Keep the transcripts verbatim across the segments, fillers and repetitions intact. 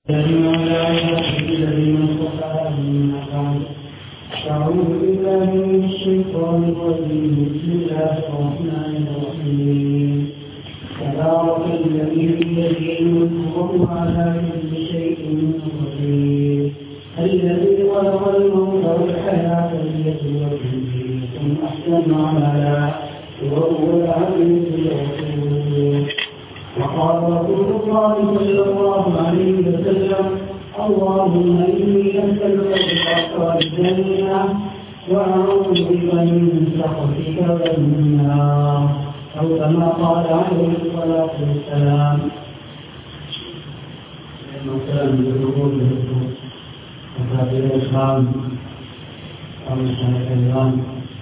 أعوذ بالله من الشيطان الرجيم بسم الله الرحمن الرحيم تبارك الذي بيده الملك على كل شيء قدير الذي خلق الموت والحياة ليبلوكم أيكم أحسن عملا وهو العزيز الغفور وقال رسول الله صلى الله عليه وسلم اللهم إني أسألك بحق الجنة وأعوذ بك من سخطك والنار أو كما قال عليه الصلاة والسلام. مثلا بالركوع بالركوع وكافر الإسلام ومشايخ الإسلام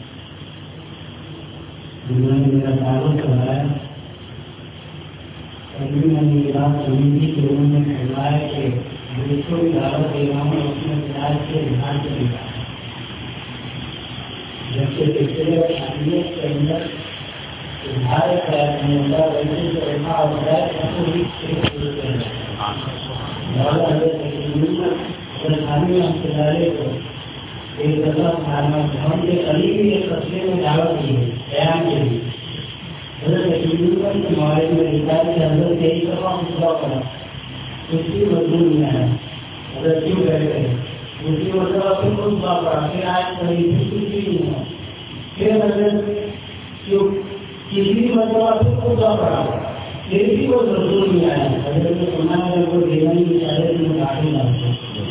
بمن من التعلق ہے علمی علاج زمینی کے روم میں پھیلائے کہ دوسروں کی دعوت امام اور اس میں علاج کے دھیان سے ملا ہے جبکہ پچھلے شادیت کے اندر ادھار خیال میں اللہ ویسے جو رفا اور خیال کو بھی شروع کرتے ہیں مولا حضرت سلطانی امتدارے کو ایک دفعہ خانہ ہم کے قریبی ایک قصبے میں دعوت کی ہے بیان کے لیے حضرت یقیناً کے معاہدے میں لکھا ہے کہ حضرت کئی دفعہ خطبہ پڑا اس کی مضمون میں ہے حضرت کیوں بیٹھ گئے دوسری مرتبہ پھر خطبہ پڑا پھر آج کبھی پھر کچھ بھی نہیں ہوا پھر حضرت کیوں تیسری مرتبہ پھر خطبہ پڑا پھر بھی وہ مضمون میں آیا حضرت نے سنا ہے وہ دیوانی کی شاید میں داخل آتے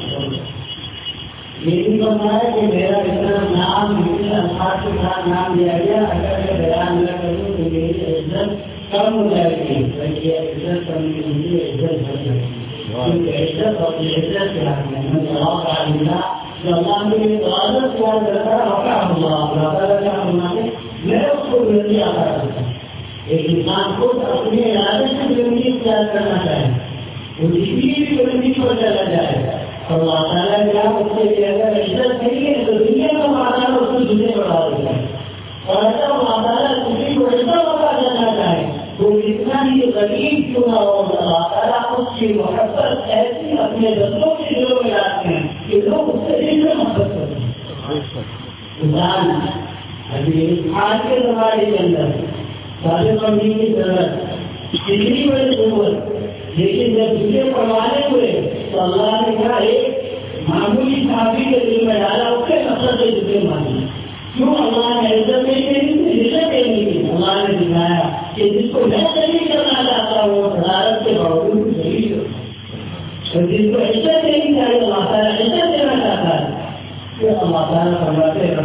یہ بھی بتایا کہ میرا اتنا نام اتنے الفاظ کے ساتھ نام دیا گیا اگر میں بیان نہ کروں تو میری عزت کم ہو جائے گی بلکہ عزت کم کی ہوتی ہے عزت بڑھ جائے گی کیونکہ عزت اور عزت کے حق میں میں جواب آئندہ جو اللہ نے یہ عبادت کیا کرتا ہے وقع اللہ اللہ تعالیٰ کا ہونا ہے میں اس کو بلندی عطا کرتا ہوں. ایک انسان خود اپنے ارادے سے بلندی اختیار کرنا چاہے وہ کسی بھی بلندی پر چلا جائے اور اللہ تعالیٰ کیا اس کے لیے اگر عزت نہیں ہے تو دنیا کا مانا اس کو جھوٹے بڑھا دیتا ہے اور اگر اللہ تعالیٰ کسی کو ایسا موقع دینا چاہے تو اتنا ہی غریب کیوں نہ ہو اللہ تعالیٰ اس کی محبت ایسی اپنے رسوں کے دلوں میں لاتے ہیں کہ لوگ اس سے دل میں محبت کرتے ہیں. انسان ابھی آج کے زمانے کے اندر سارے بندی کی ضرورت کتنی بڑی ضرورت لیکن جب جھوٹے پڑھوانے ہوئے تو اللہ نے کہا ایک معمولی صحابی کے دل میں ڈالا اس کے نفرت سے جھوٹے مانی کیوں اللہ نے عزت نہیں دینی تھی عزت دینی تھی اللہ نے دکھایا کہ جس کو میں صحیح کرنا چاہتا ہوں وہ صدارت کے باوجود صحیح کرتا اور جس کو عزت دینی چاہیے اللہ تعالیٰ عزت دینا چاہتا ہے کہ اللہ تعالیٰ فرماتے ہیں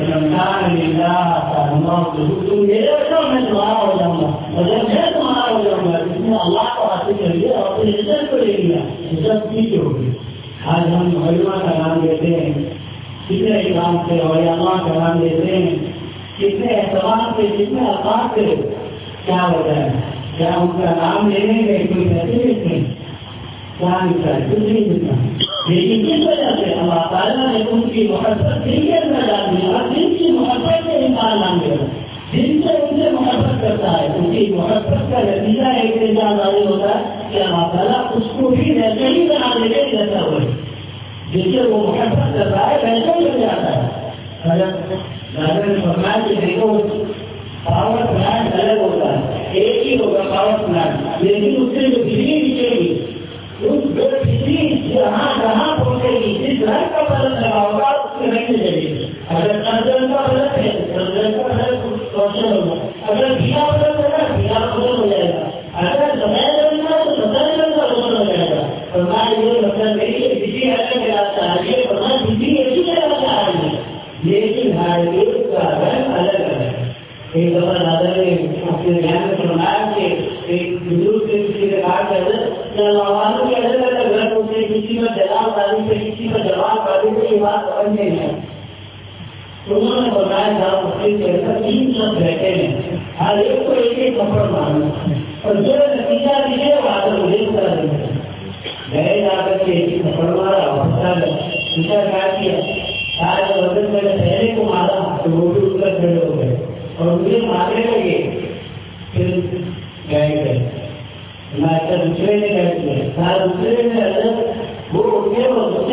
میرے بچوں میں تمہارا ہو جاؤں گا اور جب میں تمہارا ہو جاؤں گا جس نے اللہ کو حاصل کر لیا اور پھر عزت کو لے لیا عزت کی کیوں ہوگی. آج ہم علماء کا نام لیتے ہیں کتنے اکرام سے اور اللہ کا نام لیتے ہیں کتنے احترام سے کتنے الفاظ سے کیا ہوتا ہے کیا ان کا نام لینے میں کوئی پیسے ملتے ہیں کیا ملتا ہے کچھ نہیں ملتا لیکن کس وجہ سے اللہ تعالیٰ نے ان کی محبت دل کے اندر ڈال دی اور دل کی محبت سے انسان نام دیا جن سے ان سے محبت کرتا ہے ان کی محبت کا نتیجہ ایک دن ظاہر ہوتا ہے کہ اللہ تعالیٰ اس کو بھی ویسے ہی بنا دے گا جیسا ہوئے جس سے وہ محبت کرتا ہے ویسے ہی ہو جاتا ہے. دادا نے فرمایا کہ دیکھو پاور پلانٹ الگ ہوتا ہے ایک ہی ہوگا پاور پلانٹ لیکن اس سے جو بجلی نکلے گی اس بجلی جہاں جہاں پہنچے گی جس گھر کا بلب لگا ہوگا اس میں نہیں ملے گی. اگر کنجن کا بلب ہے کنجن کا بلب روشن ہوگا اگر بھیا بلب ہوگا بھیا روشن ہو جائے گا اگر سفید رنگ کا تو سفید رنگ کا روشن ہو جائے گا. فرمایا یہ مطلب نہیں کہ بجلی الگ جلاتا ہے یہ فرمایا بجلی ایک ہی جگہ آ رہی ہے لیکن ہر ایک کا رنگ الگ الگ ہے. ایک دفعہ دادا نے اپنے دھیان میں فرمایا کہ ایک بزرگ سے کسی نے کہا کہ نوجوانوں کے الگ الگ رنگ ہوتے ہیں کسی میں جلال قادی سے کسی میں جواب قادی سے یہ بات سمجھ نہیں ہے. تو انہوں نے بتایا تھا تین شخص بیٹھے ہیں ہر ایک کو ایک ایک کپڑ مارنا اور جو نتیجہ دکھے وہ آدر مجھے طرح دیں گئے جا کر کے ایک کپڑ مارا اور کیا کیا آج وزن میں نے پہلے کو مارا تو وہ بھی اس پر کھڑے ہو گئے اور مجھے مارنے لگے پھر گئے گئے دوسرے نے گئے دوسرے نے وہ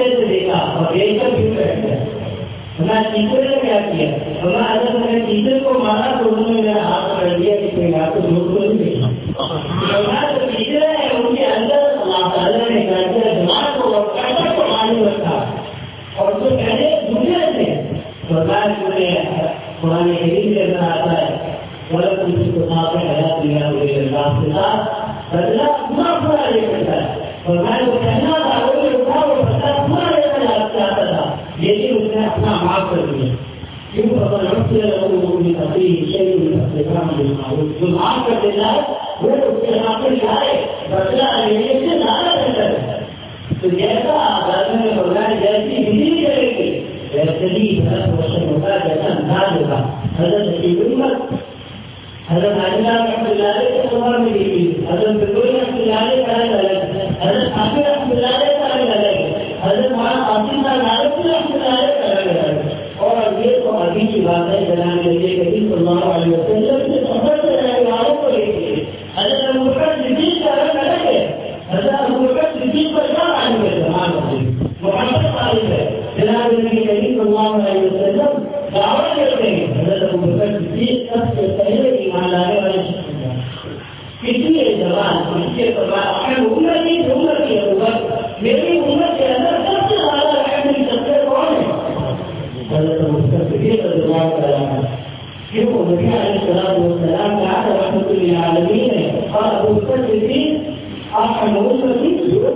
سے دیکھا اور دیکھ کر کیوں بیٹھ گیا. میں ٹیچر نے کیا کیا؟ میں اگر میں نے ٹیچر کو مارا تو انہوں نے میرا ہاتھ پکڑ لیا کہ کوئی آپ کو جھوٹ کو نہیں دیکھا. جو ٹیچر ہے ان کے اندر اللہ تعالیٰ نے کیا کیا دماغ کو کیسا کو معلوم رکھا اور جو پہلے دوسرے تھے سرکار نے قرآن حدیث کے اندر آتا ہے غلط کسی کو ساتھ حیات دیا ہوئے اللہ کے ساتھ بدلا پورا پورا لے کرتا ہے. سرکار کو کہنا تھا وہ جو تھا وہ بدلا پورا لے کر چاہتا تھا لیکن اس نے اپنا معاف کر دیا. کیوں اگر رب سے لوگوں کی تقریب شہری جو معاف کر دیتا ہے وہ اس کے سامنے جائے بدلا لینے سے زیادہ بہتر ہے. تو جیسا گھر میں بغیر جیسی بجلی کرے گی ویسے ہی حضرت روشن ہوگا جیسا انداز ہوگا. حضرت حکیمت حضرت عائشہ رحمۃ اللہ علیہ کے عمر میں دیکھی حضرت بلوئی رحمۃ اللہ علیہ کا رنگ الگ ہے حضرت حافظ رحمۃ اللہ علیہ کا رنگ الگ ہے حضرت مولانا قاسم صاحب نانوتوی رحمۃ اللہ علیہ کا رنگ الگ ہے. اور یہ تو ابھی کی بات ہے جناب نبی کریم صلی اللہ علیہ وسلم سے صحبت سے رہنے والوں کو لے کے حضرت ابوبکر صدیق کا رنگ الگ ہے. حضرت ابوبکر صدیق پر کیا رنگ ہے زمان محمد صاحب ہے جناب نبی کریم صلی اللہ علیہ وسلم دعوت کرتے ہیں. حضرت ابوبکر صدیق سب سے پہلے ایمان لانے والے شخص ہیں. کسی زبان اس کے اپنے عمر کی عمر کی ابوبکر میری عمر کے اندر سب سے زیادہ رحم کی شخصیت کون ہے؟ حضرت ابوبکر صدیق رضی اللہ تعالیٰ عنہ. کیوں نبی علیہ الصلوۃ والسلام کا رحمۃ للعالمین ہے اور ابوبکر صدیق آپ کا موضوع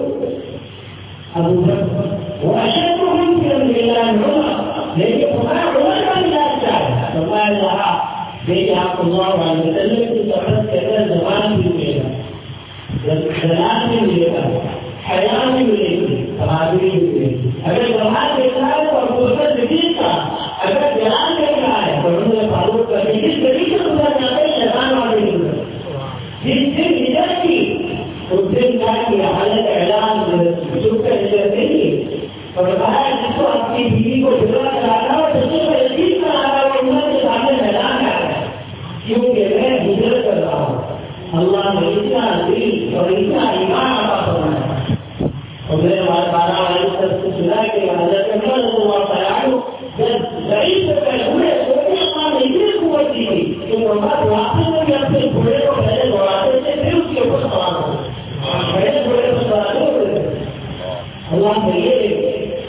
ابوبکر وہ اشرفهم في الجنان عمر لیکن ہمارا عمر کا مزاج کیا ہے؟ فرمایا رہا دیکھیے آپ اللہ علیہ وسلم کی صحبت کے اندر زبان بھی ملے گا زلال بھی ملے گا حیا بھی ملے گی بہادری بھی ملے گی. اگر زبان دیکھا ہے تو ابوبکر صدیق کا اگر جلال دیکھا ہے تو انہوں نے فاروق کا جس طریقے سے گزر جاتے ہیں شیطان والے گزر جس دن ہجرت کی اس دن کا کی حالت اعلان چپ کر ہجرت نہیں اور بتایا جس کو اپنی بیوی کو جدا کرانا اور جس کو یقین کرانا وہ عمر کے سامنے میدان میں آ رہا ہے کیونکہ میں ہجرت کر رہا ہوں. اللہ نے اتنا دل اور اتنا ایمان عطا فرمایا اور میرے بارہ والے سب سے سنا کہ حضرت عمر رضی اللہ تعالیٰ عنہ جب ضعیف ہو کر ہوئے چھوٹے اللہ نے اتنی قوت دی تھی کہ عمر واپس میں بھی اپنے گھوڑے کو پہلے دوڑاتے تھے پھر اس کے اوپر سوار ہو پہلے گھوڑے کو سوار ہوتے تھے. اللہ نے یہ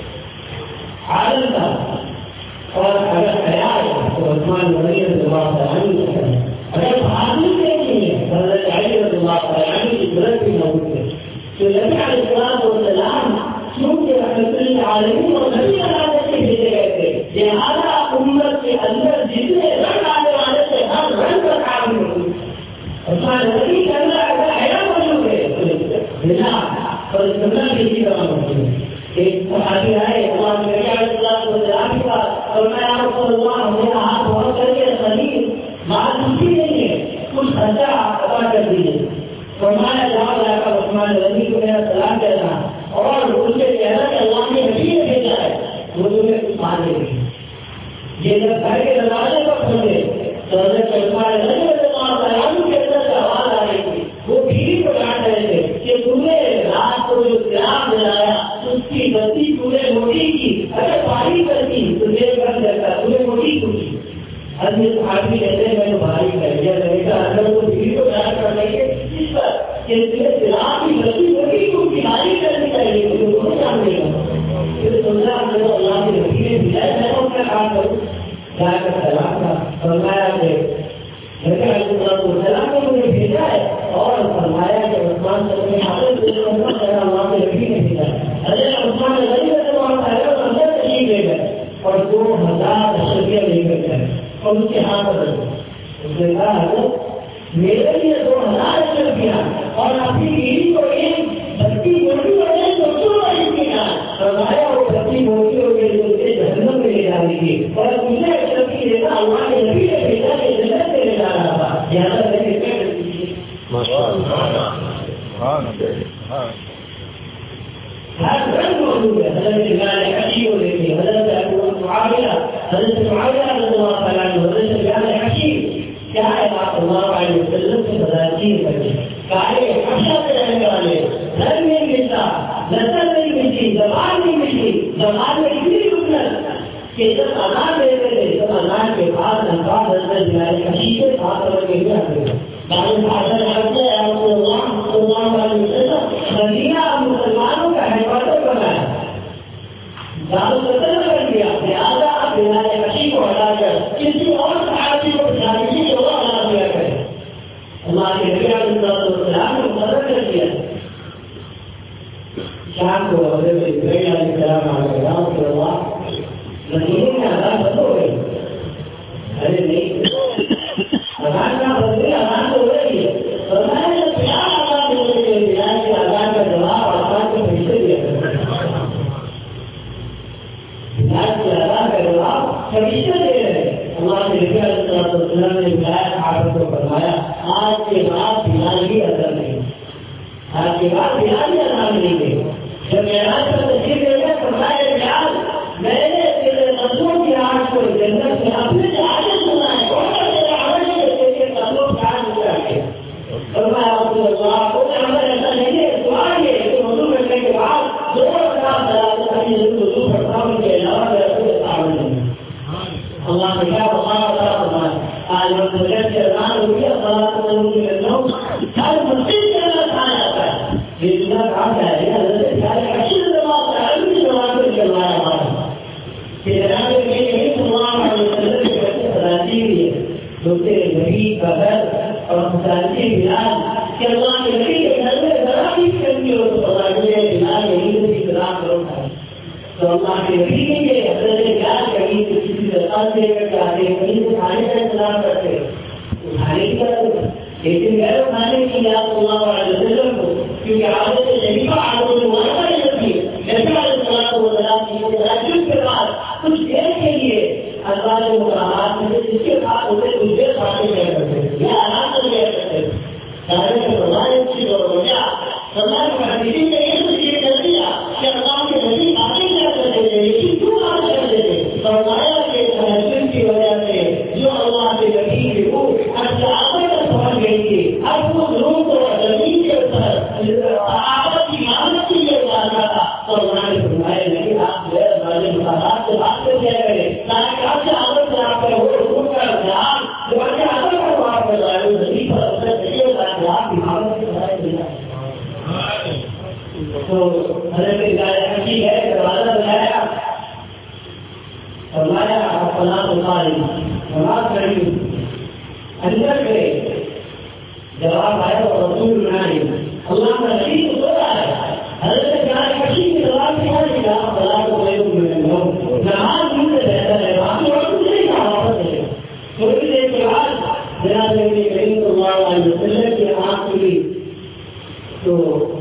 عالم تھا اور اگر خیال تو عثمان غنی رضی اللہ تعالیٰ عنہ اگر بہادری نہیں ہے حضرت علی رضی اللہ تعالیٰ عنہ کی ضرورت بھی موجود ہے تو نبی علیہ الصلوۃ والسلام کیونکہ رحمت للعالمین اور نبی علیہ کے بھیجے گئے تھے لہٰذا امت کے اندر جتنے رنگ آنے والے تھے ہر رنگ کا کام ہوئی. عثمان غنی کے اندر اگر حیا موجود ہے بنا اور سننا بھی اسی طرح موجود ہے. ایک صحابی آئے اللہ نبی علیہ الصلوۃ والسلام کے پاس اور میں آپ کو اللہ میرا ہاتھ بہت کر کے خلیل بات اسی نہیں ہے کچھ خرچہ ادا کر دیجیے. فرمایا جہاں جا کر عثمان غنی کو میرا سلام کہنا اور ان سے کہنا کہ اللہ نے نبی نے بھیجا ہے وہ تمہیں کچھ مانے گی. یہ جب گھر کے دروازے پر کھولے تو حضرت عثمان غنی رضی اللہ تعالیٰ عنہ کے اندر سے آواز آ رہی تھی وہ بیوی کو ڈانٹ رہے تھے کہ تم نے رات کو جو سلام دلایا اس کی بتی تمہیں موٹی کی اگر بھاری کرتی تو میرے گھر جاتا تمہیں موٹی کی. حضرت صحابی کہتے ہیں میں تو بھاری کر دیا بیٹا اگر وہ بیوی کو ڈانٹ کر رہی ہے اس پر کہ تمہیں سلام کی بتی موٹی کو بھاری کرنی چاہیے تو تمہیں جان دے گا. پھر سمجھا اگر اللہ کے نبی نے بجائے میں اپنا کام کروں جا کر سلام کا فرمایا کہ سلام کو مجھے بھیجا ہے اور فرمایا کہ عثمان اللہ کے نبی نے بھیجا ہے. حضرت عثمان غنی رضی اللہ تعالیٰ عنہ اندر تشریف لے گئے اور دو ہزار اشرفیہ لے کر گئے اور اس کے ہاتھ پر اس نے کہا حضرت میرے لیے دو ہزار اشرفیہ اور اپنی بیوی کو ایک بتی موٹی اور ایک دوسروں کا امتحان فرمایا وہ بتی موٹی اور ایک دوسرے جہنم میں لے جانے کی اور مجھے اشرفی دینا اللہ کے نبی نے بھیجا کہ جنت میں لے جا رہا تھا. یہاں تک ہر رنگ موجود ہے. حضرت بلال حبشی کو دیکھیے حضرت ابو معاویہ حضرت معاویہ رضی اللہ تعالیٰ عنہ حضرت بلال حبشی کیا ہے آپ اللہ علیہ وسلم سے بداچین کرتے کارے حبشہ سے رہنے والے رنگ نہیں ملتا نسل نہیں ملتی زبان نہیں ملی، زبان میں اتنی رکنت کہ جب اذان دے رہے تھے تب اذان کے بعد الفاظ اندر جائے کشی کے ساتھ اور کے لیے آتے ہیں بعض حاضر حضرت اللہ صلی اللہ علیہ وسلم مدینہ مسلمانوں کا حفاظت بنایا، دار القتل کر دیا، لہٰذا آپ بلال کشی کو ہٹا کر کسی اور صحابی کو جانچی کو ہٹا دیا کرے۔ اللہ کے نبی علیہ السلام نے مقرر کر دیا شام کو حضرت ابراہیم علیہ السلام علیہ اللہ مدینے میں اذان بند ہو گئی۔ ارے نہیں اذان کا بدلے اذان تو ہو رہی ہے، فرمایا جب بلال اذان دے رہے تھے بلال کے اذان کا جواب اذان کو پیچھے دیا بلال کے اذان کا جواب پیچھے دے رہے۔ اللہ کے نبی علیہ السلام نے بلال صحابہ کو فرمایا آج کے بعد بلال ہی اذان نہیں، آج کے بعد بلال ہی اذان نہیں دے۔ جب معراج کا تشریف لے گئے فرمایا بلال میں نے تیرے قدموں کی آنکھ کو جنت میں اپنے جہاز سنا ہے، کون سا تیرا عمل ہے کہ تیرے قدموں کی آنکھ اٹھا کے فرمایا رسول اللہ کوئی عمل ایسا نہیں ہے دعا یہ کہ وضو کرنے کے بعد دو رکعت صلاۃ کبھی وضو کرتا ہوں کے علاوہ میرا کوئی عمل نہیں ہے۔ اللہ نے کیا بتایا فرمایا آج مسجد کے اذان ہوئی ہے صلاۃ وضو کے النوم ہر مسجد کے اندر کھایا جاتا ہے، یہ دنیا کہاں جائے گا حضرت پیارے اچھی زبان ہے علمی زبان کو چلوایا ہمارا کہ جناب نبی صلی اللہ علیہ وسلم کے بچے سلاتی ہوئی ہے دوسرے نبی کا گھر اور سلاتی بلال کہ اللہ کے نبی کے گھر میں ذرا بھی کمی ہو تو سلاتی ہے بلال یہی سے اکرام کرو ہے تو اللہ کے نبی کے لیے حضرت بلال کہیں سے کسی درخواست دے کر کے آتے ہیں کہیں سے کھانے کا انتظام کرتے اٹھانے کی طرح لیکن غیر اٹھانے کی یاد اللہ علیہ وسلم کو کیونکہ عادت شریفہ عادت مبارکہ نہیں ہوتی ہے نبی علیہ الصلوۃ والسلام کی تراجم کے بعد کچھ دیر کے لیے اللہ کے مقامات میں جس کے ساتھ ہوتے کچھ دیر باتیں کیا کرتے ہیں یا آرام سے کیا کرتے ہیں سارے کے بغیر چیز اور ہو گیا سماج میں حدیثی نے یہ تصویر کر دیا کہ اللہ کے نبی باتیں کیا کرتے تھے لیکن کیوں بات کرتے تھے فرمایا کہ تحجد کی وجہ سے جو اللہ کے نبی کی روح اچھا آپے پر پہنچ گئی تھی اب وہ روح کو زمین کے اوپر صحابہ کی مانت کے لیے اتارنا تھا تو اللہ نے فرمایا نہیں آپ جو ہے ہمارے مقامات سے بات کر دیا کرے تاکہ آپ سے عادت سے آپ کا وہ روح کا دھیان جو آپ کے عادت پر بات کر رہا ہے وہ زمین پر اثر کریے تاکہ آپ کی مانت کے بارے میں تو حضرت کی ہے دروازہ بنایا فرمایا آپ سلام اتاری نماز پڑھی اندر گئے جواب آیا اور رسول بنائے اللہ کا نبی کو سو رہا ہے حضرت کشی کی جواب سے ہے کہ آپ سلام کو نماز بھی سے بہتر ہے باقی وقت نہیں کہا واپس ہے تھوڑی دیر کے بعد جناب نبی کریم صلی اللہ علیہ وسلم کی آنکھ کھلی تو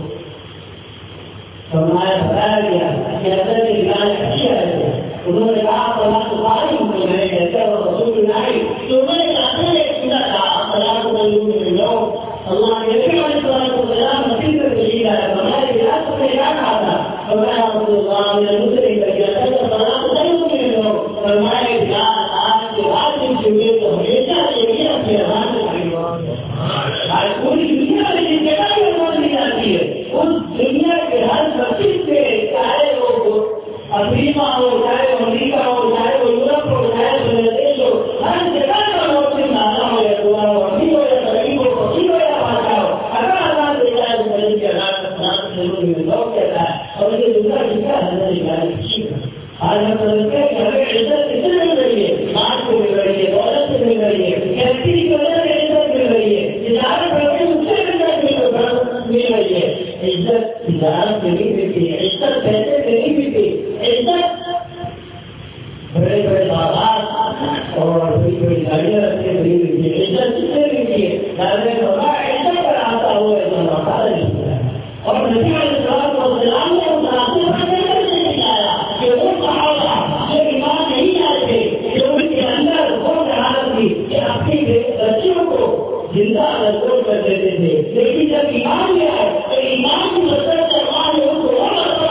فرمایا بتایا گیا کہ حضرت بلال کشی آئے تھے انہوں نے کہا سلام تو باری ہوں تو میں نے کہتے اور رسول بنائی تو میں نے کہا ایک سنا کہا سلام کو میں لو اللہ کے نبی علیہ الصلوۃ والسلام مسجد میں تشریف لائے فرمایا بلال تو نے کیا کہا تھا فرمایا رسول اللہ نے دوسرے کر دیا تھا سلام کو میں لو فرمایا بلال آج کے بعد کی زندگی تو ہمیشہ کے لیے اپنے اذان سے آج پوری دنیا میں جس جگہ بھی اذان دی جاتی ہے اس دنیا کے ہر مسجد سے چاہے وہ افریقہ ہو چاہے وہ امریکہ ہو چاہے وہ یورپ ہو چاہے بنگلہ دیش ہو ہر جگہ کا موسم نانا ہو یا دعا ہو امیر ہو یا غریب ہو فقیر ہو یا بادشاہ ہو اگر آزاد دیتا ہے تو مسجد کے آزاد کا سلام ضرور میں لوگ کہتا ہے اور یہ دوسرا جس کا حضرت نکالے کسی کا آج ہم سمجھتے ہیں کہ ہمیں عزت کس سے مل رہی ہے مال کو مل رہی ہے دولت سے مل رہی ہے کیسی کی وجہ سے عزت مل رہی ہے تجارت کر کے اس سے مل رہی ہے عزت تجارت سے نہیں ملتی ہے عزت پیسے سے نہیں ملتی عزت بڑے بڑے باغات اور بڑی بڑی گاڑیاں رکھتے نہیں ملتی ہے عزت کس سے ملتی ہے عزت پر آتا ہوا ایسا اور نبی علیہ الصلوۃ والسلام نے متاثر کرنے کے لیے سکھایا کہ وہ صحابہ جو ایمان نہیں آئے تھے جو ان کے اندر وہ حالت تھی کہ اپنی بچیوں کو زندہ محسوس کر دیتے تھے لیکن جب ایمان میں آئے تو ایمان کی مدد سے اللہ نے ان کو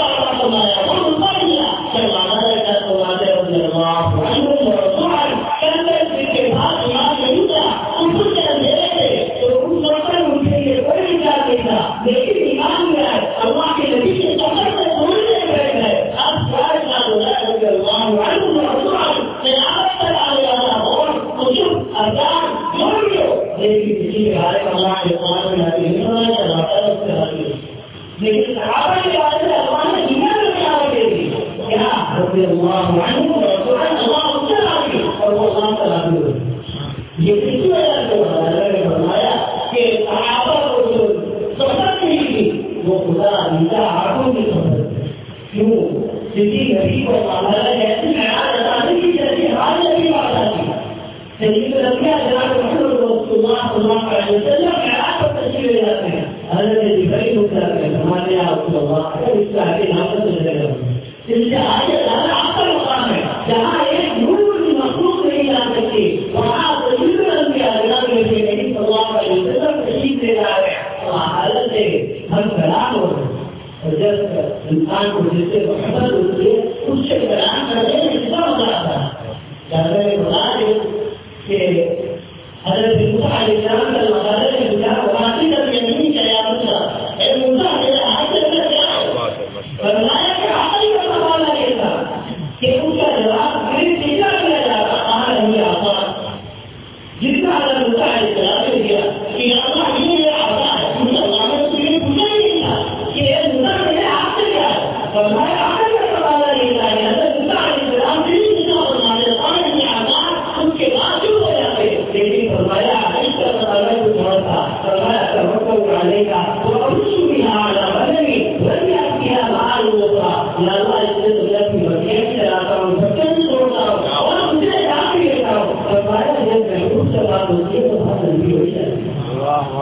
اللہ عنہ سبحان اللہ تعالی اور وہ اللہ تعالی یہ کس وجہ سے اللہ نے فرمایا کہ صحابہ کو جو صحبت نہیں کی وہ خدا نیچا آنکھوں کی صحبت کیوں کسی نبی کو اللہ نے ایسی معیار بتانے کی جیسی حال نبی والا کی سید ربیہ جناب محمد رسول اللہ صلی اللہ علیہ وسلم معیار پر تشریف لے جاتے ہیں حضرت جبرائیل ہوتا ہے ہمارے یہاں رسول اللہ اگر اس کا آگے نام سے چلے گا اس سے آگے زیادہ آخر مقام ہے جہاں ایک نور کی مخلوق نہیں جا سکتی وہاں سید ربیہ جناب نبی صلی اللہ علیہ وسلم تشریف لے جا رہے ہیں وہاں حالت سے ہم کلام ہو رہے ہیں اور جب انسان کو جس سے محبت ہوتی ہے اس سے کلام کرنے میں کتنا مزہ آتا ہے جیسے میں بتا دیں کہ حضرت موسیٰ علیہ السلام کا مقابلے میں پوچھا وہاں کر کے نہیں چاہیا پوچھا اے موسیٰ میرے ہاتھ سے میرا کیا ہے فرمایا کہ آخری کا سوال یہ تھا کہ اس کا جواب میری سیدھا کیا جاتا کہاں نہیں آتا جتنا حضرت موسیٰ علیہ السلام نے دیا کہ اللہ یہ آتا ہے کیونکہ اللہ نے اس لیے پوچھا ہی نہیں تھا کہ اے موسیٰ میرے ہاتھ سے کیا ہے فرمایا آخری کا سوال یہ تھا کہ حضرت موسیٰ علیہ السلام نے پوچھا فرمایا اللہ نہیں آتا اس کے بعد جو ہو جاتے لیکن فرمایا اس کا سوال جو تھوڑا تھا فرمایا توکل علیہ کا وارش بها على بدني ولم فيها مال وطا یا اللہ اس سے دنیا کی بچیاں چلاتا ہوں بچے چھوڑتا ہوں اور مجھے یاد بھی رکھتا ہوں فرمایا جب محبوب سے بات ہوتی ہے تو بہت جلدی ہو جاتی ہے واہ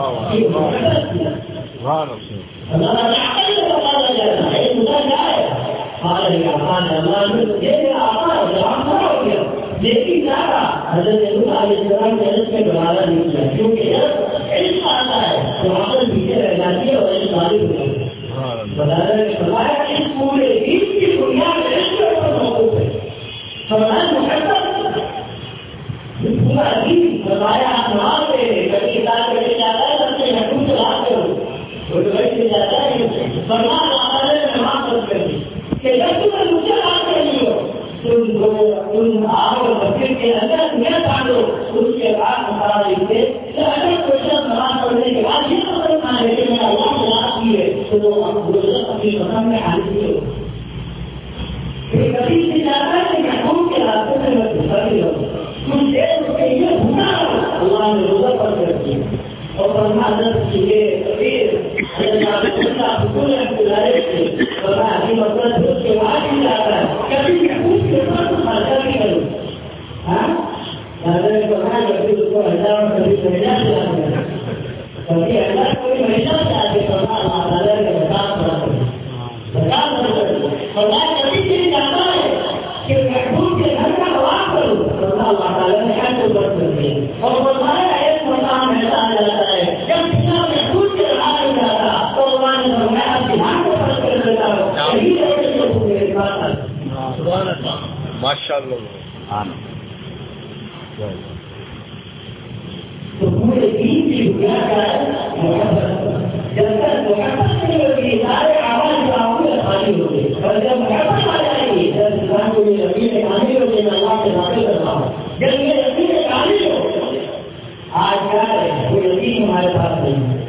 واہ واہ اللہ نے عقل کا سوال جاتا ہے خدا کیا ہے قال يا خان اللہ نے یہ آقا جواب ہو گیا لیکن کیا کہا حضرت موسیٰ علیہ السلام نے علم میں دوبارہ نہیں کیا کیونکہ علم آتا ہے تو عقل پیچھے رہ جاتی ہے اور علم غالب ہو جاتی ہے بتایا نے فرمایا اس پورے دین کی بنیاد علم کے اوپر موقوف ہے فرمایا محبت پورا دین فرمایا نماز سے کبھی کتاب کرنے جاتا ہے سب سے محبوب سے بات کرو وہ تو سے جاتا ہے فرمایا ہمارے نماز پڑھ کر کہ جب تم مجھے بات کرنی ہو تم کو تم آپ اور بچے کے اندر میں ڈالو اس کے بعد ہمارا لکھتے کہ اگر کوشچن نماز پڑھنے کے بعد یہ مطلب نہ ہے کہ میں اللہ سے بات کی ہے تو وہ اپنی قسم میں حاضر ہو کبھی سے جاتا ہے کہ محبوب کے راستے سے میں گھسا بھی رہوں کچھ دیر کے یہ بھونا اللہ نے روزہ پڑھ کر دیا اور فرما حضرت یہ کبیر حضرت آپ حکومت ہے گزارے تھے فرما ابھی مطلب اس کے بعد ہی جاتا ہے کبھی محبوب کے پاس خرچہ بھی کروں ہاں حضرت فرما کبھی اس کو ہزار اور کبھی مہینہ چلاتے ہیں کبھی ہزار کوئی مہینہ چاہتے فرما اللہ تعالیٰ کے بتا بتا فرما کبھی بھی جاتا ہے کہ محبوب کے گھر کا ہوا کروں فرما اللہ تعالیٰ نے کیا تو بات کر دی اور فرمایا ایک مقام ایسا آ جاتا ہے جب کتنا محبوب کے رہا نہیں جاتا تو اللہ نے فرمایا دھیان کو فرق کر دیتا ہوں یہی ایسے جو میرے پاس ماشاء اللہ تو پورے دین کی بنیاد کیا ہے محبت جب تک محبت نہیں ہوگی سارے آواز آؤں خالی ہوگی اور جب محبت آ جائے گی جب انسان کو یہ ربیع کامل ہو جائے اللہ سے باتیں کرتا ہوں جب یہ ربیع کامل ہو آج کیا ہے وہ یقین ہمارے پاس نہیں ہے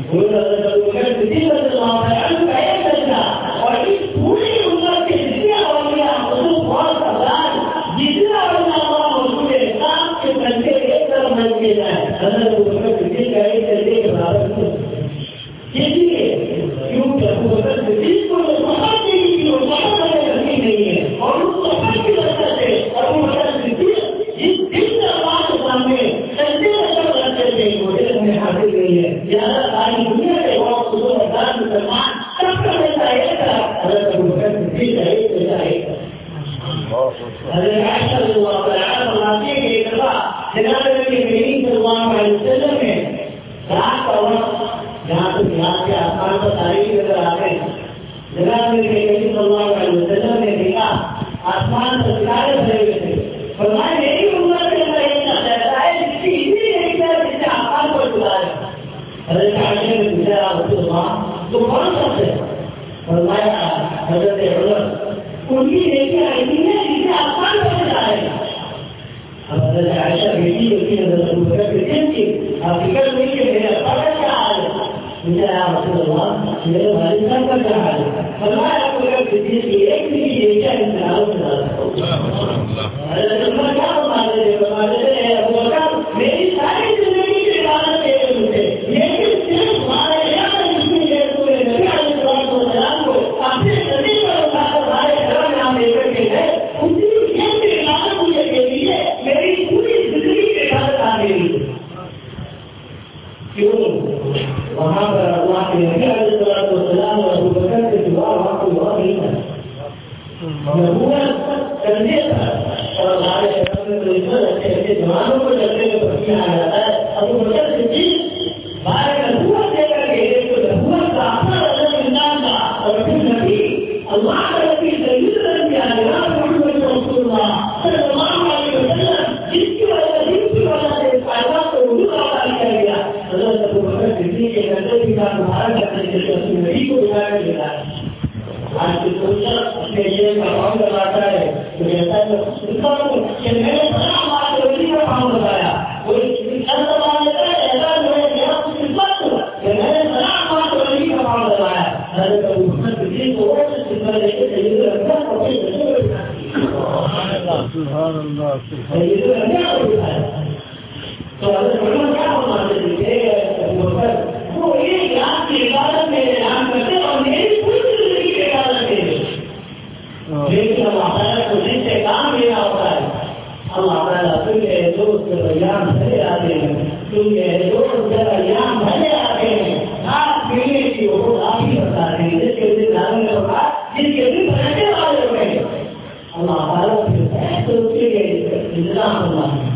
اور اس پوری امت کے جتنے اولیاء حضور بہت افراد جتنے اولیاء اللہ حضور اسلام کے بندے ایک طرف بن کے جائے حضرت ابوبکر صدیق کا ایک درجے کے برابر اس لیے کیونکہ ابوبکر صدیق کو جو محبت نہیں کی وہ محبت کرنی نہیں ہے اور اس محبت کی وجہ سے ابوبکر صدیق جس دن میں اللہ کے سامنے سجدے میں سب کرتے تھے وہ علم میں حاصل گئی ہے زیادہ ساری دنیا کے بہت حضور ہزار مسلمان سب کا ایسا ایک تھا حضرت ابوبکر صدیق کا ایک جیسا ایک تھا حضرت عائشہ رضی اللہ عنہا فرماتی ہیں کہ ایک دفعہ جناب نبی کریم صلی اللہ علیہ وسلم نے رات کا وقت جہاں تک رات کے آسمان پر تاریخ نظر آتے ہیں جناب نبی کریم صلی اللہ علیہ وسلم نے دیکھا آسمان پر ستارے بھرے ہوئے تھے فرمایا میری عمر کے اندر ایک شخص ایسا ہے جس کی اتنی نیکی ہے جس سے آسمان پر ستارے حضرت عائشہ نے پوچھا رسول اللہ تو کون شخص ہے فرمایا حضرت عمر ان کی نیکیاں ایسی ہیں جس سے آسمان پر ستارے اب حضرت عائشہ بیٹی ہوتی ہے حضرت ابوبکر صدیق کی حقیقت نہیں کہ میرے ابا کا کیا حال ہے مجھے یا رسول اللہ میرے والد صاحب کا کیا حال ہے فرمایا ابوبکر صدیق کی ایک بھی نیکیاں انتظاروں سے زیادہ حضرت عمر کیا فرماتے تھے؟ فرماتے تھے ابو بکر میری ساری زندگی کی عبادت ایک مجھے، لیکن صرف ہمارے یہاں جتنی دیر کو نبی علیہ الصلوۃ والسلام کو اپنے نبی پر اٹھا کر ہمارے گھر میں ہم لے کر کے گئے، اسی ایک کی عبادت مجھے کے لیے میری پوری زندگی کی عبادت آ گئی۔ کیوں؟ وہاں پر اللہ کے نبی علیہ الصلوۃ والسلام اور ابو بکر کے سوا وہاں کوئی اور نہیں تھا۔ نبوت کرنے تھا اور ہمارے شہر میں تو اتنا اچھے اچھے جوانوں کو چلنے میں پسینہ آ جاتا ہے۔ ابو بکر صدیق بارے نبوت دے کر کے ایک تو نبوت کا اپنا رجب انسان تھا اور پھر نبی اللہ کا نبی سید الانبیاء جناب محمد رسول اللہ صلی اللہ علیہ وسلم جس کی وجہ جس کی وجہ سے اس کائنات کو وجود عطا کیا گیا۔ حضرت ابو بکر صدیق کے گھنٹے کی کا مبارک کرنے کے لیے اپنے نبی کو بلا کر دیتا ہے۔ آج کی سوچا اپنے یہ کا کام کرواتا ہے تو کہتا ہے کہ میں نے بڑا ہمارے ولی کا کام بتایا، کوئی ایسا مان لیتا ہے ایسا جو ہے میرا کچھ خدمت کہ میں نے بڑا ہمارے ولی کا کام بتایا۔ حضرت ابو بکر صدیق کو اور سے خدمت لے کے سید الانبیاء کو اپنے بچوں کو بٹھایا۔ سبحان اللہ سید الانبیاء کو بٹھایا۔ تو حضرت عمر کیا فرماتے تھے کہ ابو بکر وہ ایک رات کی عبادت میں اعلان کرتے اور میری پوری زندگی کی عبادت ہے، لیکن اللہ تعالیٰ کو جن سے کام لینا ہوتا ہے اللہ تعالیٰ تم کے دوست ایام بھلے آتے ہیں، تم کے دوست ایام بھلے آتے ہیں، آپ ملنے کی وہ آپ ہی بتاتے ہیں جس کے دن ڈالنے کا ہوگا، جس کے دن بنانے والے ہوئے اللہ تعالیٰ کے لیے انتظام ہونا ہے۔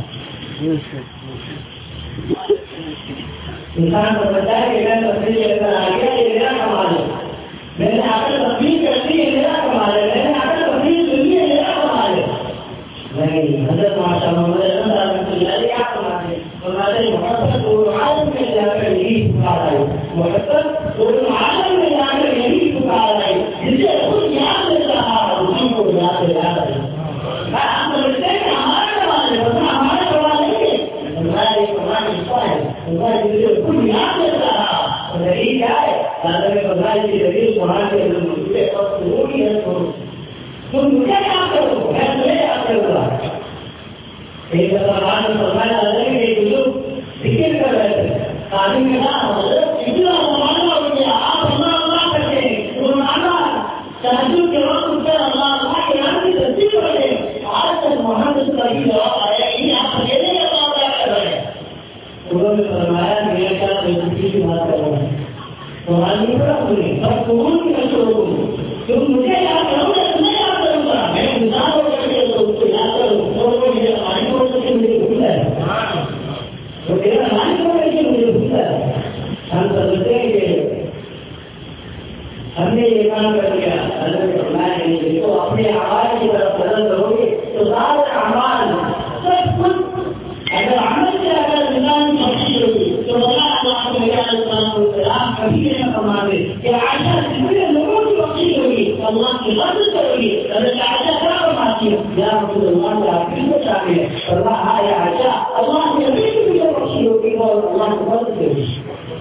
انسان کو بتایا کہ میں تصویر کے اندر آ گیا یہ میرا کمال ہے، میں نے آ کر تصویر کرتی ہے میرا کمال ہے، میں نے آ کر تصویر سنی ہے میرا کمال ہے۔ نہیں، حضرت ماشاء اللہ کیا کمال ہے؟ ہمارے محبت اور عالم میں جا کر یہی پکار آئی، محبت اور عالم میں جا کر یہی پکار آئی، جسے خود یاد نہیں رہا اسی کو یاد یاد آئی۔ ہم سمجھتے ہیں کہ ہمارا کمال ہے، بس ہمارا کمال نہیں ہے، ہمارے کمال اس ہے خود یاد نہیں رہا اور نہیں کیا ہے بتایا کہ دلیل قرآن کے اندر موجود ہے اور ضروری ہے تم مجھے یاد کرو میں تمہیں یاد کروں گا۔ ایک دفعہ فرمایا کہ بزرگ ذکر کر رہے تھے، تعلیم کے بعد اتنا زمانہ ہو گیا آپ اللہ اللہ کرتے ہیں، روزانہ تہجد کے وقت اٹھ کر اللہ اللہ کے نام کی تصدیق کرتے ہیں، آج تک محمد کا ہی جواب آیا کہ آپ اکیلے کا معاملہ کر رہے ہیں۔ انہوں نے فرمایا میرے ساتھ میں کی بات کر رہا ہوں قرآن نہیں پڑھا تم نے اور قرآن کی مشورہ کو تم مجھے یاد کرو گے تمہیں یاد کروں گا، میں انسان ہو کر کے تو اس کو یاد کروں اور مجھے ہماری طور سے مجھے بھولتا ہے تو میرا ہماری طور سے مجھے بھولتا ہے۔ ہم سمجھتے ہیں کہ ہم نے یہ کام کر دیا حضرت فرمایا نہیں تو اپنے آواز کی طرف بدل کرو گے تو سارے اعمال سب کچھ اگر عمل سے اگر انسان کی ہوگی تو بلا اللہ کو میرا السلام کبھی نہ فرماتے کہ عائشہ جتنے لوگوں کی بخشی ہوگی اللہ کی مدد کرے گی۔ حضرت عائشہ کیا فرماتی ہے یا رسول اللہ کے آپ کیوں چاہتے ہیں؟ اللہ ہے عائشہ اللہ کی نبی کی بھی بخشی ہوگی اور اللہ کی مدد کرے گی۔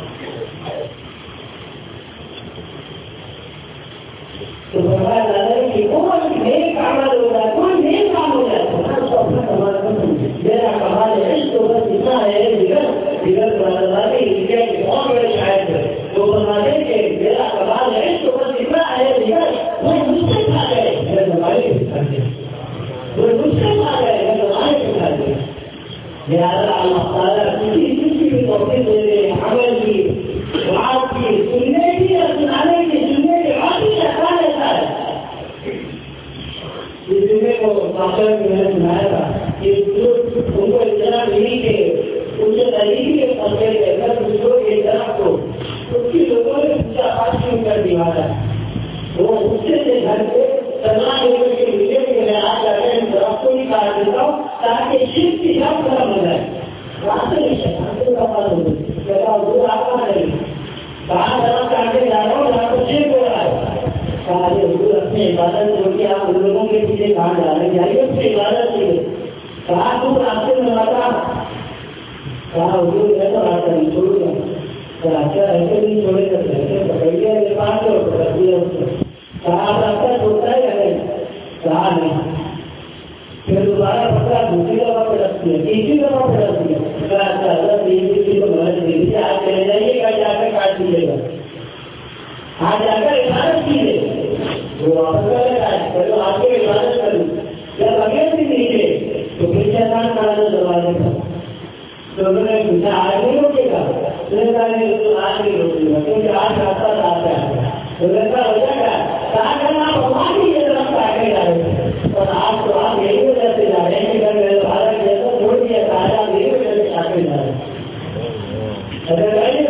تو فرمایا جاتا ہے کہ کوئی نیک عمل ہو جائے کوئی نیک کام ہو جائے تو اس کو اپنا کمال پسند میرا کمال ہے اس کو بس اتنا ہے دیگر دیگر بناتے ہیں بہت بڑے شاعر ہے وہ فرماتے ہیں کہ میرا کمال ہے اس کو بس اتنا ہے دیگر وہ مجھ سے کھا گئے میں دماغی سے کھاتے وہ مجھ سے کھا گئے میں دماغی سے کھاتے لہٰذا اللہ تعالیٰ کسی کسی بھی توفیق دے دے عمل کی بات کی سننے کی اور سنانے کی سننے کے بعد ہی اچھا لیتا ہے۔ اس جمعے کو ماسٹر میں نے سنایا تھا کہ ان کو اتنا نہیں کہ ان سے تحریر کے پتے کے اندر دوسروں کے طرف کو اس کی لوگوں نے پوچھا آج کیوں کر دیا ہے وہ غصے سے گھر سے سزا لوگوں کے ملے کے میں آ جا کر ان درختوں کی کاٹ دیتا ہوں تاکہ شرک کی جب ختم ہو جائے راستے میں شکایتوں کا پاس ہو جائے وہ آپ کا نہیں کہاں طرف کاٹے جا رہا ہوں جہاں کو شرک ہو رہا ہے کہا یہ حضور اپنی عبادت چھوڑ کے آپ ان لوگوں کے پیچھے کہاں جا رہے ہیں جائیے اس کی عبادت کی کہا تو راستے میں لگا کہا حضور ایسا راستہ نہیں چھوڑ گیا کیا ایسے نہیں چھوڑے کرتے پکڑیے میرے پاس اور پکڑیے اس کو کہا آپ راستہ چھوڑتا ہے یا نہیں کہا نہیں پھر دوبارہ کا دوسری دفعہ پڑھتی ہے تیسری دفعہ پڑھتی ہے آج چلے جائیے کل جا کر کاٹ دیجیے گا آج جا کر عبادت کیجیے وہ واپس کرے آپ کو عبادت کروں جب اگلے بھی نیچے تو پھر شیطان کھڑا تھا دروازے پر تو انہوں نے پوچھا آج نہیں روکے گا آج نہیں روکے گا کیونکہ آج راستہ آتا ہے تو ایسا ہو جائے گا آپ ہماری یہ رفتہ آگے جا رہے ہیں اور آپ تو آپ یہی وجہ سے جا رہے ہیں کہ اگر میرے بھارت جیسا چھوڑ دیا تھا آپ یہی وجہ سے آگے جا رہے ہیں اگر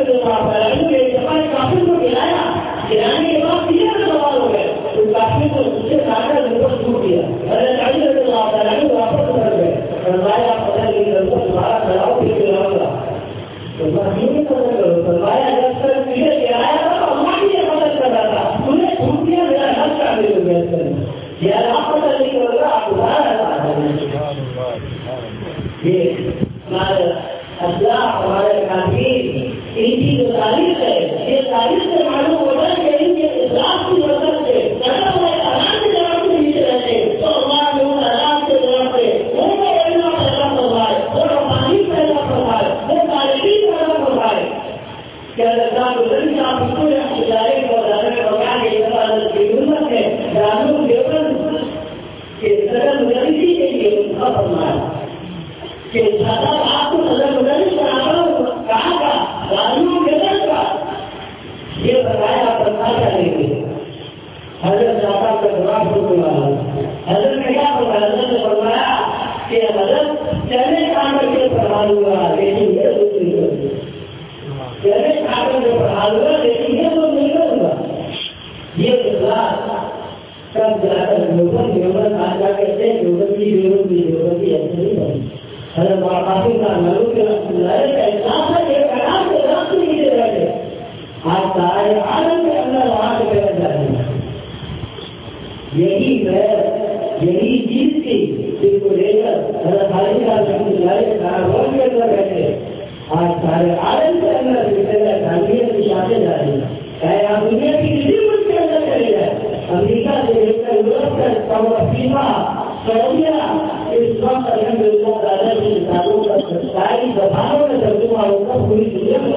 کافی کو گرایا گرانے کے بعد تین سوال ہو گئے تو کافی کو اس سے زیادہ ضرورت چھوٹ دیا اگر چالیس ہزار واپس کر گئے فرمایا آپ پتہ نہیں کرو دوبارہ کراؤ پھر گراؤں گا تو نہیں پتہ کرو فرمایا جب تک مجھے گرایا تھا تو ہماری یہ مدد کر رہا تھا تمہیں چھوٹ دیا میرا حل کر دے گا یار آپ پتہ نہیں کرو گا آپ دوبارہ یہ ہمارے اللہ ہمارے کافی ان کی جو تاریخ ہے یہ تاریخ سے معلوم ہوتا ہے کہ ان کے اسلام کی مدد سے اگر وہ آرام سے جواب سے نیچے رہتے تو اللہ نے ان آرام سے جواب سے وہ پیدا پیدا کروائے وہ روحانی پیدا کروائے وہ تاریخی پیدا کروائے کیا اللہ گزر کی آپ کو ادارے کو ادارے پروگرام کے کی ضرورت ہے جانو دیوبند کے سرل مدرسی کے لیے انتخاب فرمایا کہ زیادہ آپ کو نظر مدرس کہاں کا گاڑیوں کے کا یہ بتایا پتا کریں گے حضرت زیادہ کا جواب ہونے والا حضرت نے کیا فرمایا حضرت نے فرمایا کہ حضرت چلے کام کر کے پڑھا لوں گا لیکن یہ سوچ نہیں کروں گا چلے کام کر کے پڑھا لوں گا لیکن یہ سوچ نہیں کروں گا یہ اخلاص کب جا کر لوگوں دیوبند آ جا کہتے ہیں دیوبند کی دیوبند کی دیوبند کی ایسے نہیں بنی حضرت واقعی کا نلو کے رسول اللہ کا احساس ہے کہ کلام کے رات سے نیچے رہے آج سارے عالم کے اندر وہاں سے پیدا جاتے ہیں یہی غیر یہی چیز تھی جس کو لے کر حضرت خالد صاحب رحمۃ اللہ کے کاروبار کے اندر بیٹھے آج سارے عالم کے اندر تعلیمیت کی شاخیں جا رہی ہیں چاہے آپ دنیا کی کسی ملک کے اندر چلے جائیں امریکہ سے لے کر یورپ تک ساؤتھ افریقہ سعودیہ اس وقت الحمد للہ دادا کی کتابوں کا ساری زبانوں میں ترجمہ ہوگا پوری دنیا میں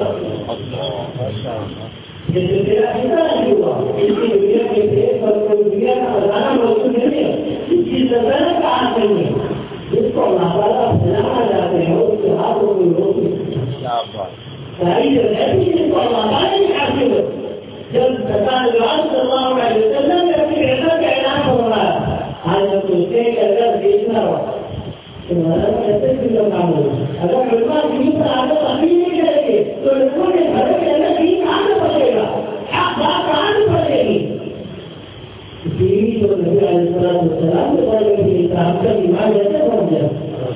یہ سلسلہ کتنا نہیں ہوا اس کی دنیا کے دیش پر کوئی دنیا کا خزانہ موجود نہیں ہے اس کی سلطنت کا ہاتھ نہیں ہے جس کو اللہ تعالیٰ بنانا جاتے ہیں اس کے ہاتھ کو کوئی روک نہیں ساری جگہ جس کو اللہ تعالیٰ نہیں حاصل ہو جب سرکار صلی اللہ علیہ وسلم نے اپنی رحمت کا اعلان فرمایا آج ہم سوچتے ہیں کہ اگر دیکھنا ہو تو ہمارا کیسے بھی کام ہوگا اگر لڑکا دین پر آگے اپیل نہیں کریں گے تو لڑکوں کے گھروں کے اندر دین کہاں سے پڑے گا آپ بات کہاں سے پڑے گی بیوی تو نبی علیہ السلام سے پڑھ گئی تھی آپ کا ایمان جیسے پہنچ جائے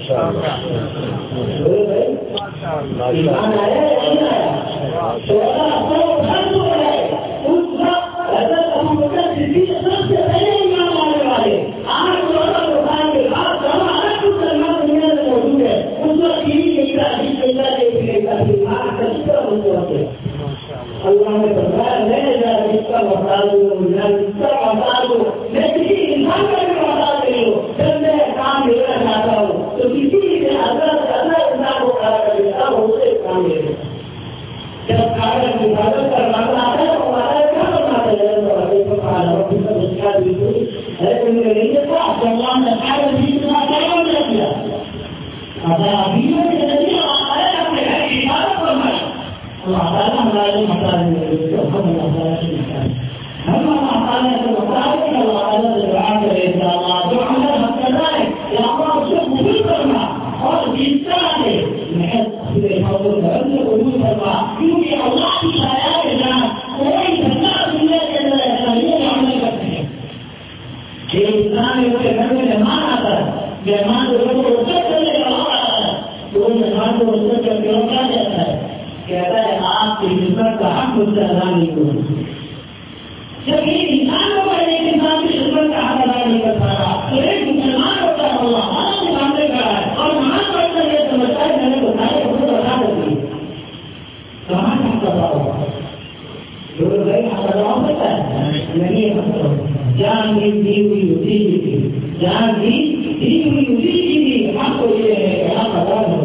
ایمان آیا یا نہیں آیا شوہر اپنا گھر تو ہے اس وقت حضرت ابو بکر صدیق سب سے پہلے ایمان لانے والے آج شوہر بخاری کے بعد ہم الگ کچھ سلمان دنیا میں موجود ہے اس وقت بیوی کے حدیث کے اندر ایک ایمان کا ذکر ہوتے ہوتے اللہ نے فرمایا میں جس کا محتاج ہوں میں جس کا محتاج ہوں میں کسی انسان کا بھی محتاج نہیں ہوں جب میں کام لینا چاہتا ہوں تو کسی سے حضرت اللہ انسان کو کھڑا کر دیتا ہوں اسے کام لے لیتا جب کھانا کی حفاظت کا معاملہ آتا ہے تو ہمارا کیا کرنا چاہیے لیکن میں نہیں دیکھا سلمان نے کھانا بھی اتنا کام نہیں کیا اگر ابھی میں اپنے گھر کی حفاظت کرنا اللہ تعالیٰ ہمارے محتاج ہم اللہ تعالیٰ سے محتاج ہم اللہ تعالیٰ سے محتاج ہیں اللہ تعالیٰ سے دعا کرے جو عمل ہم کر رہا ہے یا اللہ اس کو قبول کرنا اور جس طرح سے محض اپنے حوض دھرم سے قبول کرنا کیونکہ اللہ کی شاید کے جان کوئی دھندا دنیا کے اندر ایسا نہیں عمل کرتے ہیں کہ انسان اس کے گھر میں مہمان آتا ہے مہمان کو رخصت کرنے کا وقت آتا ہے تو وہ مہمان کو رخصت کر کے روکا جاتا ہے کہتا ہے آپ کی خدمت کا حق مجھ سے ادا نہیں کروں جب ایک انسان کو میں ایک انسان کی خدمت کا حق ادا نہیں کر پا رہا تو ایک مسلمان ہوتا ہے اللہ تعالیٰ کے سامنے کھڑا ہے اور نماز پڑھ کر یہ سمجھتا ہے میں نے بتایا خود ادا کرتی ہے کہاں حق ادا ہوگا جو بھائی حق ادا ہو سکتا ہے نہیں ہے جان دی دی ہوئی اسی کی تھی جان دی دی ہوئی اسی کی تھی حق کو یہ ہے کہ آپ آزاد ہو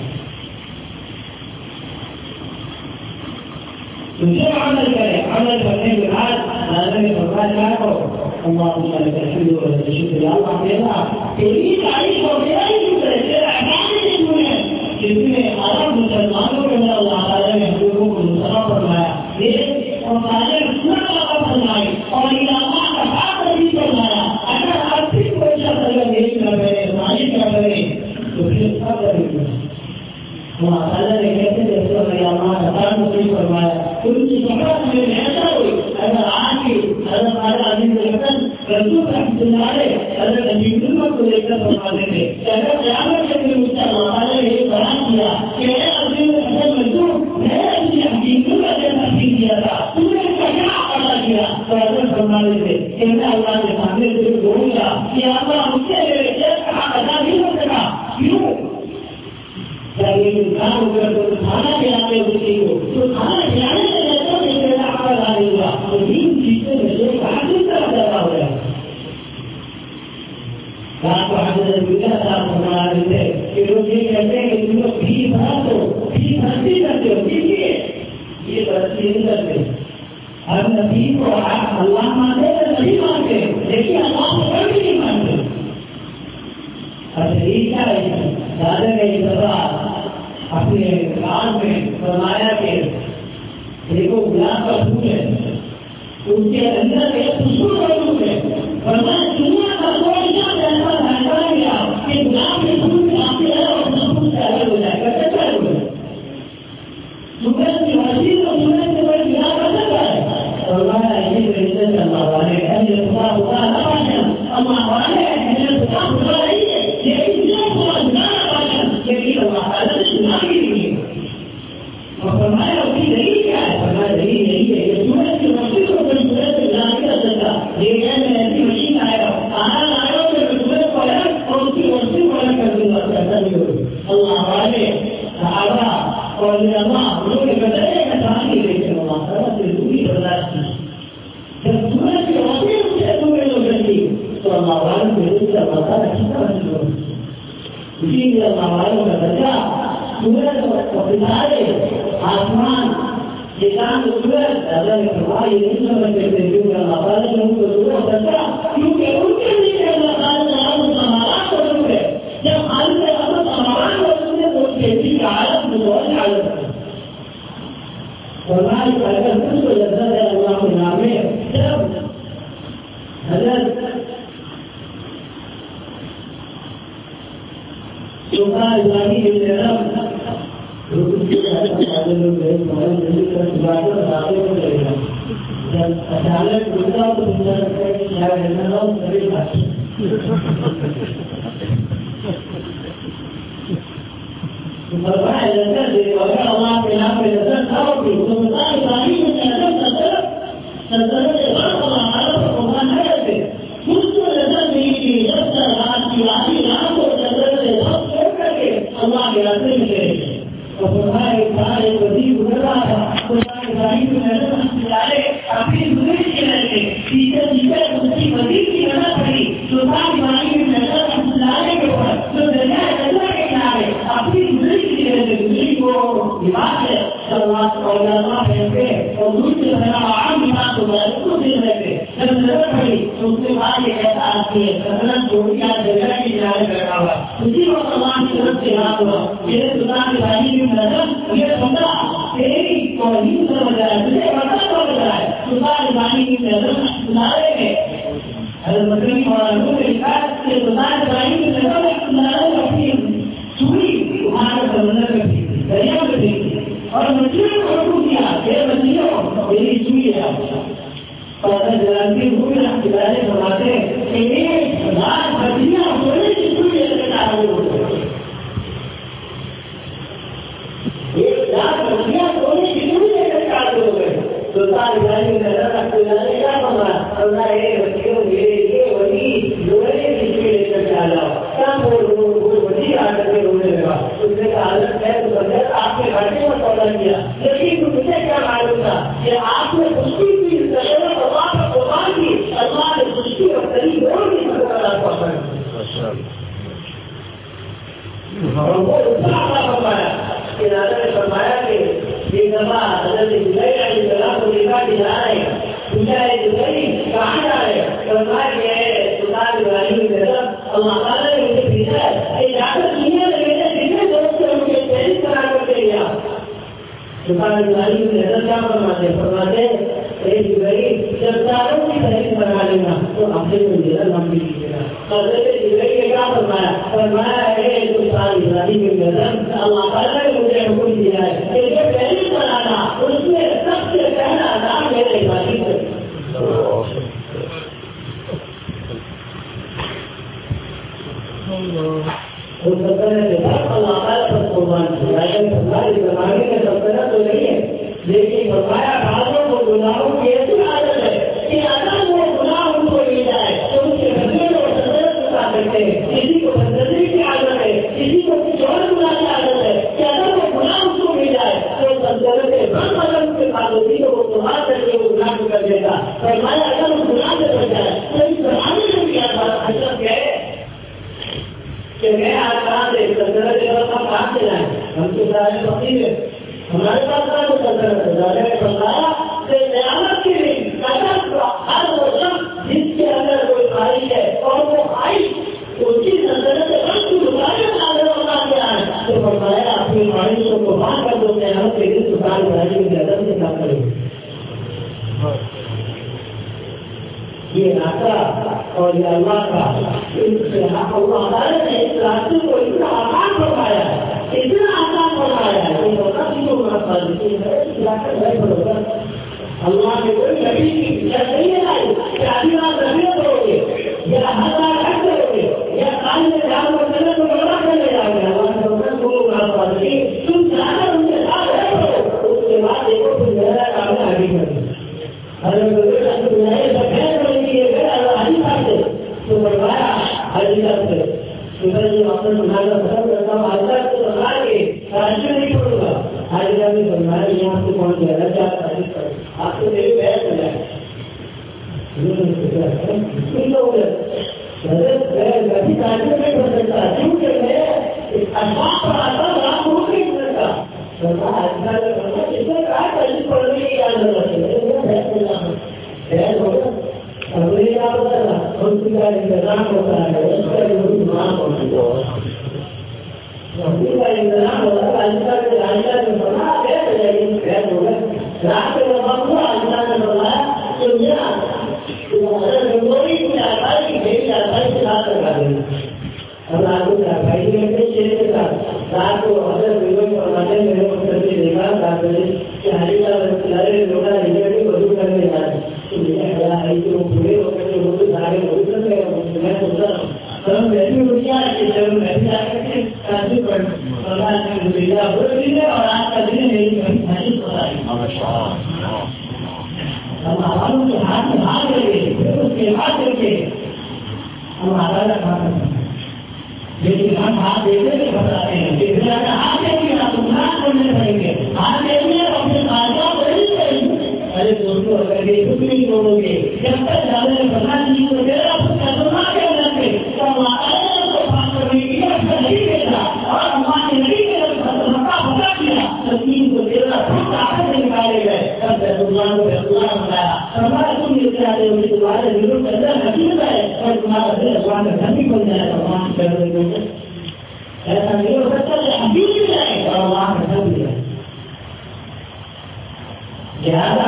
جو عمل کرے عمل کرنے کے بعد اللہ نے فرمایا کیا کرو اللهم لك الحمد ولك الشكر يا الله تیرا تیری تعریف اور تیرا ہی شکر ہے تیرا عبادت ہے جس نے عرب مسلمانوں کے اندر اللہ تعالیٰ نے حقوقوں کو مصرف فرمایا یہ اور تعالیٰ نے سنت کا فرمائی اور علامہ کا ساتھ بھی فرمایا اگر آپ پھر کوئی شخص اگر دیکھ نہ کرے مالک نہ کرے تو پھر سب کرے اللہ تعالیٰ نے کہتے جیسے علامہ کا ساتھ بھی فرمایا ان کی صحبت میں ایسا ہوئی اگر آج کی حضرت تعالیٰ عزیز الحسن رسول رحمۃ اللہ علیہ حضرت نبی محمد کو لے کر فرماتے تھے کہ اگر قیامت کے دن مجھ سے اللہ تعالیٰ نے یہ بیان کیا کہ اے عزیز الحسن مزدور میں نے اپنی حقیقت کا جیسا سیکھ دیا تھا تم نے اس کا کیا ادا کیا تو حضرت فرماتے تھے کہ میں اللہ کے سامنے سے بولوں گا کہ اللہ مجھ سے میرے جیس کا حق ادا نہیں ہو سکا کیوں جب یہ انسان ہو کر تو کھانا کھلاتے اسی کو تو کھانا کھلانے سے جیسا نہیں میرا حق ادا نہیں ہوا تو تین چیزیں میں جو کہا کس طرح پیدا ہو گیا رات کو حضرت بکر صاحب فرما رہے تھے کہ لوگ یہ کہتے ہیں کہ تم لوگ بھی بھرا دو بھی بھرتی کرتے ہو دیکھیے یہ بھرتی نہیں کرتے ہم نبی کو اللہ مانتے تو نہیں مانتے لیکن اللہ کو کبھی نہیں مانتے اچھا یہ کیا ہے دادا نے یہ دفعہ اپنے کان میں فرمایا کہ دیکھو گلاب کا پھول ہے اس کے اندر ایک خوشبو موجود ہے فرمایا دنیا کا کوئی شخص ایسا بھٹکا گیا کہ گلاب کے پھول میں آتے ہیں اور خوشبو سے الگ ہو جائے گا کیسا ہو جائے سورج کی وسیع اور سورج سے بڑی گلاب کر سکتا ہے فرمایا یہ رشتے سے اللہ والے اہل خدا خدا نہ اللہ والے اہل خدا خدا نہیں ہے لیکن جو خدا خدا نہ پاشن لیکن اللہ تعالیٰ نے سنا بھی نہیں ہے اور فرمایا اس کی دلیل کیا ہے فرمایا دلیل یہی ہے کہ سورج کی وسیع کو کوئی سورج سے گلا نہیں کر سکتا لیکن میں ایسی مشین آئے گا آنا لائے گا پھر سورج کو الگ اور اس کی وسیع کو الگ کر دوں گا ایسا نہیں ہوگا اللہ والے صحابہ اور علماء لوگ بدلے کا ساتھ ہی دیکھیں اللہ تعالیٰ سے دوری برداشت کی جب سورج کی وسیع سے تمہیں لوگ رکھی تو اللہ والوں کے روپ سے اللہ تعالیٰ کی طرح سے لوگ اسی لیے اللہ والوں کا درجہ سورج اور ستارے آسمان یہ کام سورج اللہ نے فرمایا یہ نہیں سمجھتے تھے کیونکہ اللہ تعالیٰ نے ان کو سورج درجہ کیونکہ ان کے لیے اللہ تعالیٰ نے آپ سماوات کو ضرور ہے جب خالق نے آپ سماوات کو ضرور ہے تو اس کے دل کا عالم متوجہ عالم ہے فرمایا کہ اگر اس کو لذت ہے اللہ کے نام میں جب حضرت سلطان ابراہیم بن ادم اچانک گزرا تو سمجھا سکتا ہے کہ شاید سبھی بات اگر اللہ کے نام پہ نظر تھا ہوگی تو سلطان ابراہیم بن ادم سلطنت سلطنت اللہ تعالیٰ پر قربان ہے رہتے اس کو نظر نہیں کی جب تک رات کی آخری رات کو سلطنت چھوڑ کر کے اللہ کے راستے میں چلے گئے اور فرمایا ایک سال ایک وزیر گزر رہا تھا سلطان ابراہیم بن ادم اپنی گزری کے رہتے پیچھے پیچھے دوسری وزیر کی نظر پڑی سلطان ابراہیم بن ادم کے اوپر جو دریا اللہ کے کنارے اپنی گزری کی رہتے گزری کو لباس ہے سلوات اور اللہ پہنتے اور دوسری طرح عام لباس ہوتا ہے اس کو دل رہتے جب نظر پڑی تو اس کے بعد یہ کہتا آتی ہے سلطنت چھوڑی آج دریا کے کنارے بیٹھا ہوا اسی وقت اللہ کی طرف سے یاد ہوا میرے سلطان ابراہیم بن ادم یہ بندہ تیری توحید سمجھ رہا ہے تجھے پتہ سمجھ رہا ہے سلطان ابراہیم بن ادم کنارے میں حضرت مدنی مولانا نے لکھا کہ سلطان ابراہیم بن ادم ایک کنارے میں اپنی چوڑی وہاں کا سمندر میں تھی دریا میں تھی اور مچھلیوں کو رکھو کیا یہ مچھلیوں میری چوڑی ہے اور اگر جلانتی ہوئی رکھ کھلائے فرماتے کہ ایک ہزار مچھلیاں سونے کی چوڑی لے کر آ رہی ہوتی ایک ہزار مچھلیاں سونے کی چوڑی لے کر آ رہے ہو گئے سلطان ابراہیم نے رکھ کھلائے کیا فرمایا اللہ ایک بچیوں میرے لیے وہی لوہے کی چوڑی لے کر آ جاؤ کیا بول وہی آ کر کے رونے لگا اس نے کہا حضرت ہے تو بغیر آپ کے گھاٹے میں سودا کیا لیکن مجھے کیا معلوم تھا کہ آپ نے خوشی کی اللہ نے خوشی اور قریب اور اور وہ اتنا عطا فرمایا کہ دادا نے فرمایا کہ ایک دفعہ حضرت جبرائیل علیہ السلام کو دیکھا کہ جا رہے ہیں، پوچھا ہے جبرائیل کہاں جا رہے ہیں؟ فرمایا کہ ہے سلطان ابراہیم کی طرف اللہ تعالیٰ نے مجھے بھیجا ہے، یہ جا کر دنیا میں میرے جتنے دوست ہیں ان کے پہلے قرار کرتے لیا۔ سلطان ابراہیم کی نظر کیا فرماتے فرماتے اے جبرائیل جب ساروں کی تحریر بنا لینا تو اپنے کو میرا نام بھی لیجیے گا۔ حضرت جبرائیل نے کیا فرمایا فرمایا ہے سلطان ابراہیم کی نظر اللہ تعالیٰ نے مجھے حکم دیا ہے کہ جو پہلے بنانا اس میں سب سے پہلا نام میرے ابراہیم ہے۔ اللہ تعالیٰ پر قربان کیا ہے، ہمارے زمانے میں سلطنت تو نہیں ہے، لیکن فرمایا بعضوں کو گناہوں کی ایسی عادت ہے کہ اگر وہ گناہ ان کو مل جائے تو ان کے گھرنے میں وہ سلطنت بتا سکتے ہیں۔ کسی کو بندگی کی عادت ہے، کسی کو کچھ اور گناہ کی عادت ہے کہ اگر وہ گناہ ان کو مل جائے تو سلطنت بند قدم کے ساتھ ہوتی تو وہ قربان کر کے وہ گناہ کو کر دے گا۔ فرمایا اگر وہ گناہ سے بچ جائے تو اس زمانے میں بھی بات حضرت ہے کہ میں آج کہاں سے سلطنت کے بعد ہم کہاں سے لائیں؟ ہم تو سارے فقیر ہیں، ہمارے پاس کا تو سلطنت ہے۔ راجا نے فرمایا کہ قیامت کے دن ہر وہ شخص جس کے اندر کوئی خواہش ہے اور وہ خواہش اس کی سلطنت کے بعد کی رکاوٹ نازل ہوتا کیا ہے تو فرمایا اپنی خواہشوں کو باہر کر دو، قیامت کے دن سلطان ابراہیم کی عدم سے کام کریں۔ یہ راستہ اور یہ اللہ کا اللہ تعالیٰ نے اس راستے کو اتنا آسان فرمایا ہے، اتنا آسان فرمایا ہے کہ اللہ نے کوئی نبی کی نہیں لائی کہ آدھی رات رکھنے کرو گے یا ہزار رکھ کرو گے یا کال میں جان کر کرنے کو بڑا کرنے جاؤ گے۔ اللہ نے کو تم جا کر ان کے ساتھ رہ کرو، اس کے بعد دیکھو تم میرا کام آگے کرو۔ تو بڑھایا حقیقت سے اپنے بنانا پسند کرتا ہوں، حضرت کو بنا کے راشن نہیں پڑوں گا۔ حضرت نے بنایا یہاں سے پہنچ گیا کیا تعریف کرے آپ کو میری بحث ہو جائے کبھی تعلیم نہیں کر سکتا کیونکہ میں اسباب پر آتا ہوں آپ کو نہیں کر سکتا۔ تعلیم پڑھنے کی اجازت بحث ہوگا انگریزا ہوتا ہے ان کا انتظام ہوتا ہے، اس کا انتظام ہوتا ہے، ان کا انتظام ہوتا ہے۔ اللہ کے راجا نے بنا بیٹھ جائے بیٹھ ہو گئے رات کے وقت ہوا اللہ نے بنایا تو میرا گنگوئی کی آسائی کی میری آسائی سے رات لگا دینا۔ اللہ کو آسائی میں شیر کے ساتھ رات کو حضرت گنگوئی فرماتے میرے کو کر کے دیکھا رات بجے کہ ہری کا لڑے لوٹا ریلیٹی وضو کرنے جاتے پورے ہو کر کے سارے میں سوچا ہوں ویسی دنیا ہے جب میں بھی جا کر کے اور آج کا دن میری محسوس ہو رہا ہے۔ ہم عوام کے ہاتھ میں ہاتھ کر کے پھر اس کے ہاتھ کر کے ہم آزاد کھا سکتے ہیں، لیکن ہم ہاتھ دیتے ہوئے بتاتے ہیں کہ ہاتھ دیکھیے آپ گناہ کرنے پڑیں گے، ہاتھ دیکھیے اپنے کاروبار نہیں کریں گے۔ ارے دوستوں اگر یہ کچھ نہیں بولو گے جب تک زیادہ نے بنا نہیں تو میرا کرنا کیا لگے تو ہمارے کو بات کرنے کی نہیں دیتا اور ہمارے نہیں بتا کیا تین کو تیرہ طاقت نکالے گئے تب بیتullah کو بیتullah بنایا۔ ہمارے تم یہ چاہتے ہو کہ تمہارے دلوں کے اندر حقیقت ہے اور تمہارا دل اللہ کا گھر بھی بن جائے بھگوان کر دیں گے، ایسا نہیں ہو سکتا کہ حقیقت جائے اور اللہ کا گھر بھی جائے۔ لہذا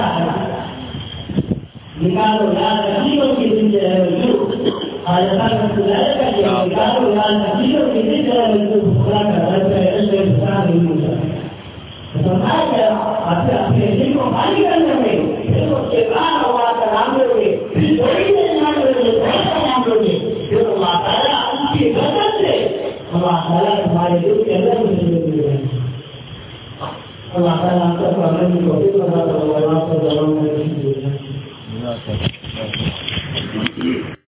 نکالو یاد حقیقوں کی دن سے ہے وجود آج نکالو یاد حقیقوں کی دن سے ہے وجود خدا کا درد ہے ایسے انسان نہیں ہو سکتا۔ سمجھا گیا آپ اپنے دل کو خالی کرنے میں پھر اس کے بعد اللہ کا نام لو گے، پھر تھوڑی دیر نام لو گے، کا نام لو گے، پھر اللہ تعالیٰ ان کی برکت سے اللہ تعالیٰ تمہارے دل کے اندر مجھے دے گا۔ اللہ تعالیٰ آپ کا عمل کو بھی بتا دو، اللہ کا زبان میں